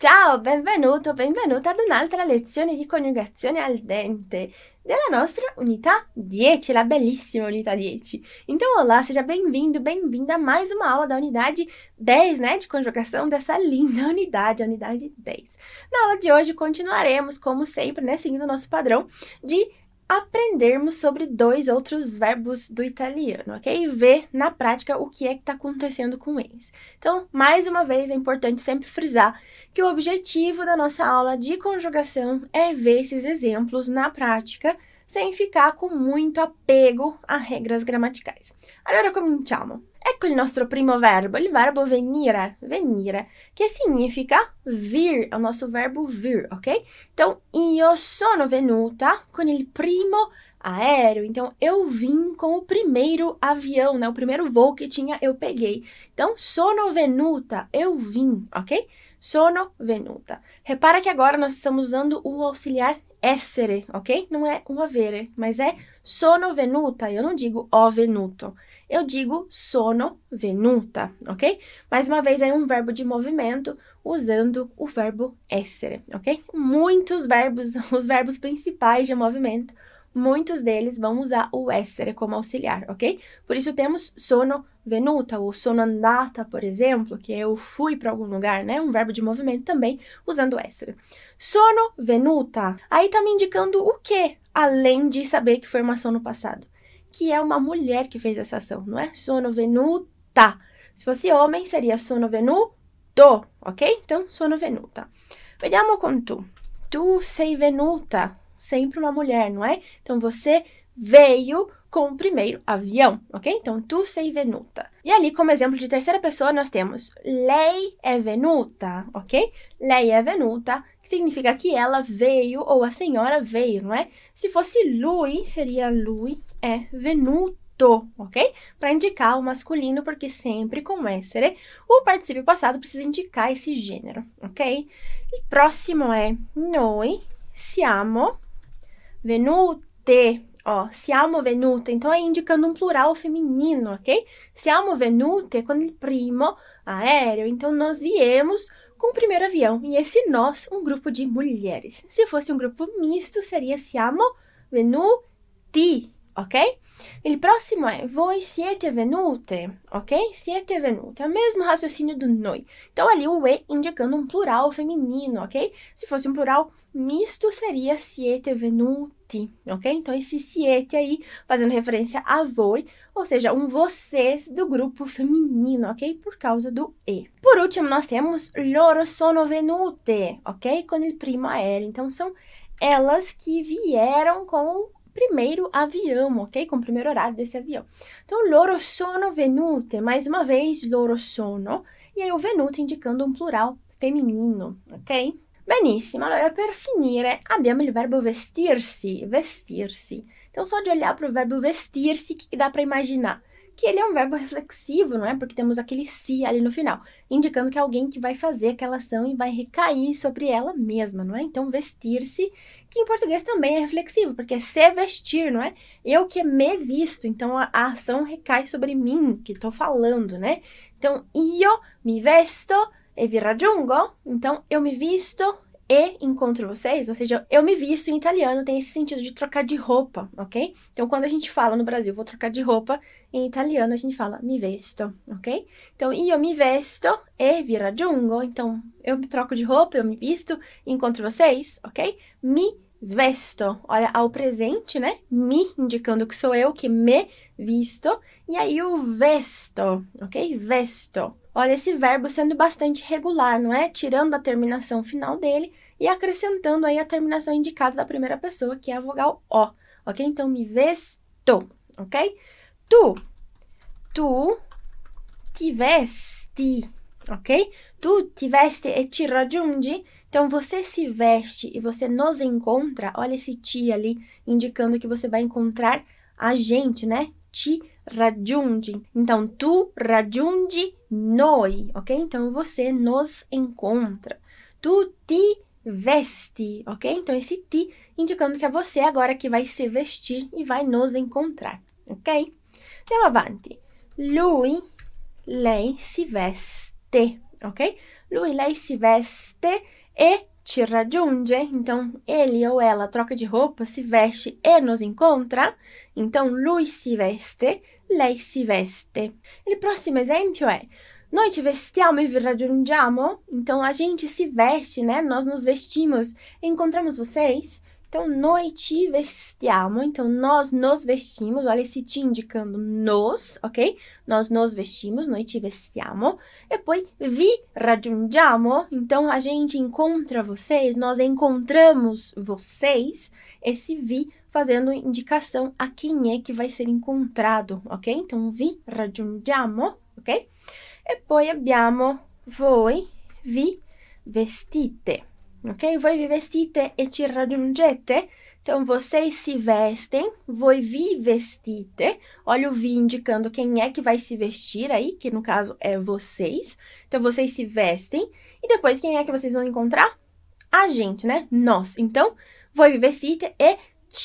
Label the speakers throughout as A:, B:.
A: Ciao, benvenuto, benvenuta ad un'altra lezione di coniugazione al dente della nostra unità 10, la bellissima unità 10. Então, olá, seja bem-vindo, bem-vinda a mais uma aula da unidade 10, né, de conjugação dessa linda unidade, a unidade 10. Na aula de hoje, continuaremos, como sempre, né, seguindo o nosso padrão de aprendermos sobre dois outros verbos do italiano, ok? E ver na prática o que é que está acontecendo com eles. Então, mais uma vez, é importante sempre frisar que o objetivo da nossa aula de conjugação é ver esses exemplos na prática, sem ficar com muito apego a regras gramaticais. Allora, cominciamo. Ecco il nostro primo verbo, il verbo venire, venire, che significa vir, é o nosso verbo vir, ok? Então, io sono venuta con il primo aéreo. Então, eu vim com o primeiro avião, né? O primeiro voo que tinha, eu peguei. Então, sono venuta, eu vim, ok? Sono venuta. Repara que agora nós estamos usando o auxiliar essere, ok? Não é o avere, mas é sono venuta. Eu não digo ho venuto. Eu digo sono venuta, ok? Mais uma vez, é um verbo de movimento usando o verbo essere, ok? Muitos verbos, os verbos principais de movimento, muitos deles vão usar o essere como auxiliar, ok? Por isso temos sono venuta ou sono andata, por exemplo, que eu fui para algum lugar, né? Um verbo de movimento também usando essere. Sono venuta. Aí tá me indicando o quê? Além de saber que foi uma ação no passado. Que é uma mulher que fez essa ação, não é? Sono venuta. Se fosse homem, seria sono venuto, ok? Então, sono venuta. Vediamo com tu. Tu sei venuta. Sempre uma mulher, não é? Então, você veio com o primeiro avião, ok? Então, tu sei venuta. E ali, como exemplo de terceira pessoa, nós temos lei è venuta, ok? Lei è venuta, que significa que ela veio ou a senhora veio, não é? Se fosse lui, seria lui è venuto, ok? Para indicar o masculino, porque sempre com essere, o particípio passado precisa indicar esse gênero, ok? E próximo é noi siamo venute. Ó, siamo venute, então é indicando um plural feminino, ok? Siamo venute com il primo aéreo, então nós viemos com o primeiro avião, e esse nós, um grupo de mulheres. Se fosse um grupo misto, seria siamo venuti, ok? Il próximo é voi siete venute, ok? Siete venute, é o mesmo raciocínio do noi. Então ali o e indicando um plural feminino, ok? Se fosse um plural misto, seria siete venuti, ok? Então esse siete aí, fazendo referência a voi, ou seja, um vocês do grupo feminino, ok? Por causa do e. Por último, nós temos loro sono venute, ok? Com il primo aéreo. Então são elas que vieram com o primeiro avião, ok? Com o primeiro horário desse avião. Então, loro sono venute, mais uma vez, loro sono, e aí o venute indicando um plural feminino, ok? Benissimo, allora per finire abbiamo il verbo vestirsi, vestirsi. Então, só de olhar para o verbo vestir-se, o que dá para imaginar? Que ele é um verbo reflexivo, não é? Porque temos aquele si ali no final, indicando que é alguém que vai fazer aquela ação e vai recair sobre ela mesma, não é? Então, vestir-se, que em português também é reflexivo, porque é se vestir, não é? Eu que me visto, então a ação recai sobre mim, que estou falando, né? Então, io mi vesto e vi raggiungo. Então, eu me visto e encontro vocês, ou seja, eu me visto em italiano tem esse sentido de trocar de roupa, ok? Então, quando a gente fala no Brasil, vou trocar de roupa, em italiano a gente fala mi vesto, ok? Então, io mi vesto e vi raggiungo. Então, eu me troco de roupa, eu me visto e encontro vocês, ok? Mi vesto, olha, ao presente, né? Mi, indicando que sou eu, que me visto. E aí, o vesto, ok? Vesto. Olha, esse verbo sendo bastante regular, não é? Tirando a terminação final dele e acrescentando aí a terminação indicada da primeira pessoa, que é a vogal O, ok? Então, mi vesto, ok? Tu ti vesti, ok? Tu ti vesti e ti raggiungi. Então, você se veste e você nos encontra. Olha esse ti ali, indicando que você vai encontrar a gente, né? Ti raggiungi. Então, tu raggiungi noi, ok? Então, você nos encontra. Tu ti vesti, ok? Então, esse ti indicando que é você agora que vai se vestir e vai nos encontrar, ok? Andiamo avanti. Lui, lei si veste, ok? Lui, lei si veste e ci raggiunge, então ele ou ela troca de roupa, se veste e nos incontra, então lui si veste, lei si veste. Il prossimo esempio è noi ci vestiamo e vi raggiungiamo, então a gente se veste, né? Nós nos vestimos e encontramos vocês. Então, noi ci vestiamo, então nós nos vestimos, olha esse ti indicando nos, ok? Nós nos vestimos, noi ci vestiamo. E poi vi raggiungiamo, então a gente encontra vocês, nós encontramos vocês, esse vi fazendo indicação a quem é que vai ser encontrado, ok? Então, vi raggiungiamo, ok? E poi abbiamo voi vi vestite. Ok? Voi vi vestite e ci raggiungete. Então, vocês se vestem, voi vi vestite. Olha o vi indicando quem é que vai se vestir aí, que no caso é vocês. Então, vocês se vestem. E depois, quem é que vocês vão encontrar? A gente, né? Nós. Então, voi vi vestite e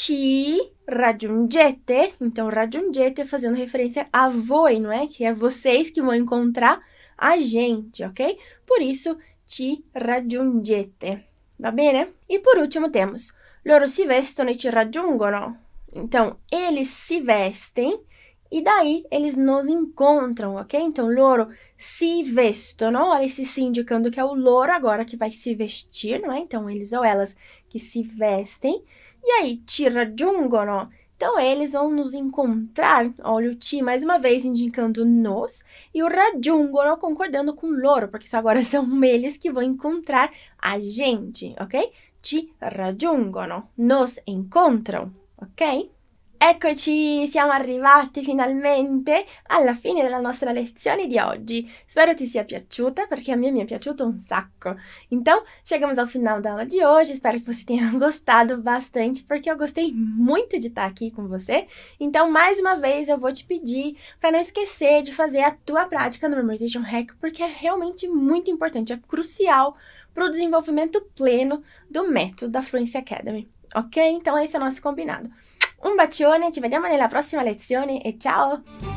A: ci raggiungete. Então, raggiungete fazendo referência a voi, não é? Que é vocês que vão encontrar a gente, ok? Por isso, ci raggiungete. Va bene? E por último temos loro si vestono e ci raggiungono. Então, eles se vestem e daí eles nos encontram, ok? Então, loro si vestono, olha esse si indicando que é o loro agora que vai se vestir, não é? Então, eles ou elas que se vestem. E aí, ci raggiungono. Então, eles vão nos encontrar, olha o ti mais uma vez indicando nos, e o raggiungono concordando com loro, porque agora são eles que vão encontrar a gente, ok? Ci raggiungono, nos incontram, ok? Eccoci, siamo arrivati finalmente alla fine della nostra lezione di oggi. Spero ti sia piaciuta, perché a mim mi è piaciuto um sacco. Então, chegamos ao final da aula de hoje. Espero que você tenha gostado bastante, porque eu gostei muito de estar aqui com você. Então, mais uma vez, eu vou te pedir para não esquecer de fazer a tua prática no Memorization Hack, porque é realmente muito importante, é crucial para o desenvolvimento pleno do método da Fluency Academy, ok? Então, esse é o nosso combinado. Un bacione, ci vediamo nella prossima lezione e ciao!